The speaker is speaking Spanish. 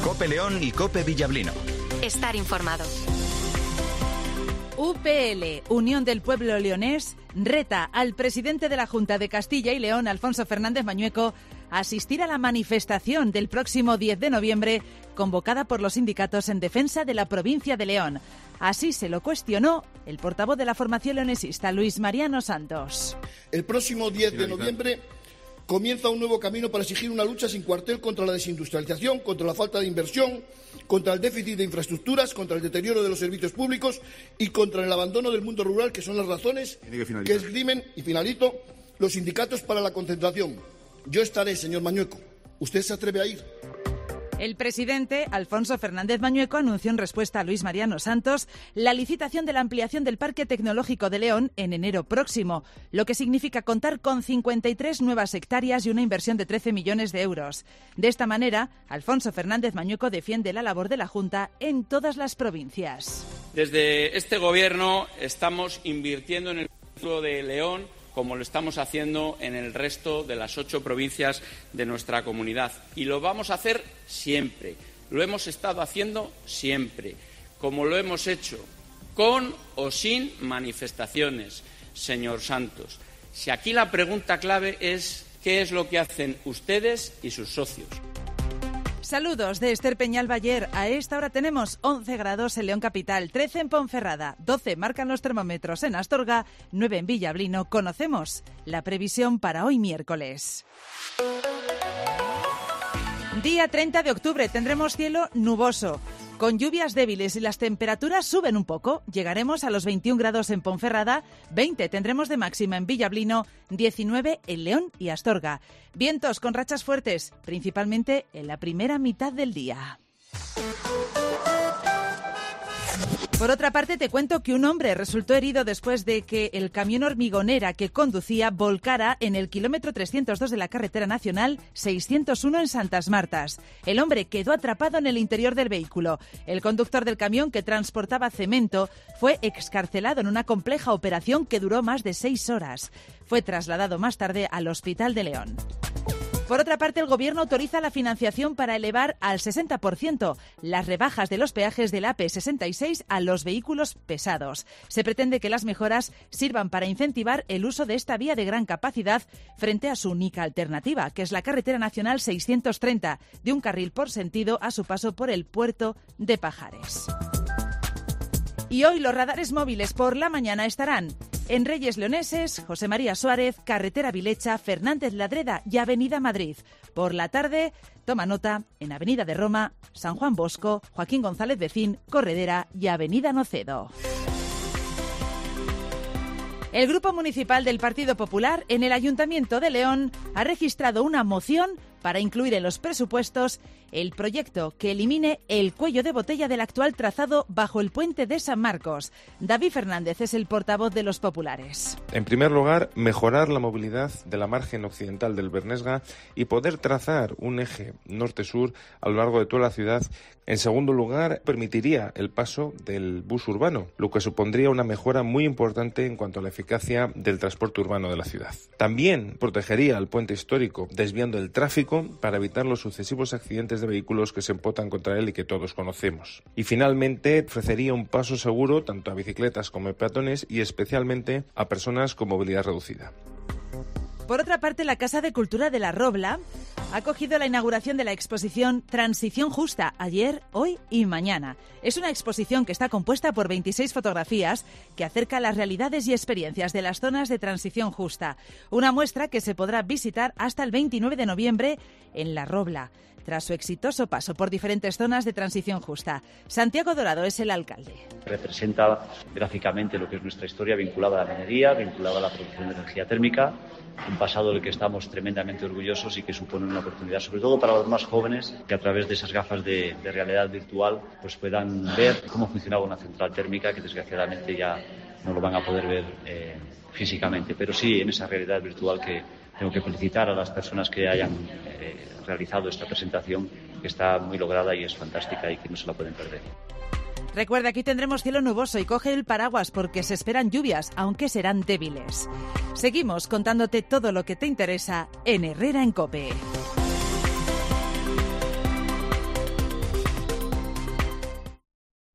COPE León y COPE Villablino. Estar informado. UPL, Unión del Pueblo Leonés, reta al presidente de la Junta de Castilla y León, Alfonso Fernández Mañueco, a asistir a la manifestación del próximo 10 de noviembre, convocada por los sindicatos en defensa de la provincia de León. Así se lo cuestionó el portavoz de la formación leonesista, Luis Mariano Santos. El próximo 10 de noviembre comienza un nuevo camino para exigir una lucha sin cuartel contra la desindustrialización, contra la falta de inversión, contra el déficit de infraestructuras, contra el deterioro de los servicios públicos y contra el abandono del mundo rural, que son las razones que esgrimen, y finalito, los sindicatos para la concentración. Yo estaré, señor Mañueco. ¿Usted se atreve a ir? El presidente, Alfonso Fernández Mañueco, anunció en respuesta a Luis Mariano Santos la licitación de la ampliación del Parque Tecnológico de León en enero próximo, lo que significa contar con 53 nuevas hectáreas y una inversión de 13 millones de euros. De esta manera, Alfonso Fernández Mañueco defiende la labor de la Junta en todas las provincias. Desde este Gobierno estamos invirtiendo en el futuro de León, como lo estamos haciendo en el resto de las 8 provincias de nuestra comunidad. Y lo vamos a hacer siempre. Lo hemos estado haciendo siempre, como lo hemos hecho, con o sin manifestaciones, señor Santos. Si aquí la pregunta clave es ¿qué es lo que hacen ustedes y sus socios? Saludos de Esther Peñalbayer. A esta hora tenemos 11 grados en León Capital, 13 en Ponferrada, 12 marcan los termómetros en Astorga, 9 en Villablino. Conocemos la previsión para hoy miércoles. Día 30 de octubre tendremos cielo nuboso, con lluvias débiles y las temperaturas suben un poco. Llegaremos a los 21 grados en Ponferrada, 20 tendremos de máxima en Villablino, 19 en León y Astorga. Vientos con rachas fuertes, principalmente en la primera mitad del día. Por otra parte, te cuento que un hombre resultó herido después de que el camión hormigonera que conducía volcara en el kilómetro 302 de la carretera nacional 601 en Santas Martas. El hombre quedó atrapado en el interior del vehículo. El conductor del camión, que transportaba cemento, fue excarcelado en una compleja operación que duró más de 6 horas. Fue trasladado más tarde al Hospital de León. Por otra parte, el Gobierno autoriza la financiación para elevar al 60% las rebajas de los peajes del AP66 a los vehículos pesados. Se pretende que las mejoras sirvan para incentivar el uso de esta vía de gran capacidad frente a su única alternativa, que es la carretera nacional 630, de un carril por sentido a su paso por el puerto de Pajares. Y hoy los radares móviles por la mañana estarán en Reyes Leoneses, José María Suárez, Carretera Vilecha, Fernández Ladreda y Avenida Madrid. Por la tarde, toma nota en Avenida de Roma, San Juan Bosco, Joaquín González Becín, Corredera y Avenida Nocedo. El Grupo Municipal del Partido Popular en el Ayuntamiento de León ha registrado una moción para incluir en los presupuestos el proyecto que elimine el cuello de botella del actual trazado bajo el puente de San Marcos. David Fernández es el portavoz de los populares. En primer lugar, mejorar la movilidad de la margen occidental del Bernesga y poder trazar un eje norte-sur a lo largo de toda la ciudad. En segundo lugar, permitiría el paso del bus urbano, lo que supondría una mejora muy importante en cuanto a la eficacia del transporte urbano de la ciudad. También protegería el puente histórico, desviando el tráfico para evitar los sucesivos accidentes de vehículos que se empotan contra él y que todos conocemos. Y finalmente, ofrecería un paso seguro tanto a bicicletas como a peatones y especialmente a personas con movilidad reducida. Por otra parte, la Casa de Cultura de La Robla ha acogido la inauguración de la exposición Transición Justa, ayer, hoy y mañana. Es una exposición que está compuesta por 26 fotografías que acerca las realidades y experiencias de las zonas de transición justa. Una muestra que se podrá visitar hasta el 29 de noviembre en La Robla, tras su exitoso paso por diferentes zonas de transición justa. Santiago Dorado es el alcalde. Representa gráficamente lo que es nuestra historia vinculada a la minería, vinculada a la producción de energía térmica, un pasado del que estamos tremendamente orgullosos y que supone una oportunidad, sobre todo para los más jóvenes, que a través de esas gafas de realidad virtual pues puedan ver cómo funcionaba una central térmica, que desgraciadamente ya no lo van a poder ver físicamente, pero sí en esa realidad virtual que tengo que felicitar a las personas que hayan realizado esta presentación, que está muy lograda y es fantástica y que no se la pueden perder. Recuerda, aquí tendremos cielo nuboso y coge el paraguas porque se esperan lluvias, aunque serán débiles. Seguimos contándote todo lo que te interesa en Herrera en COPE.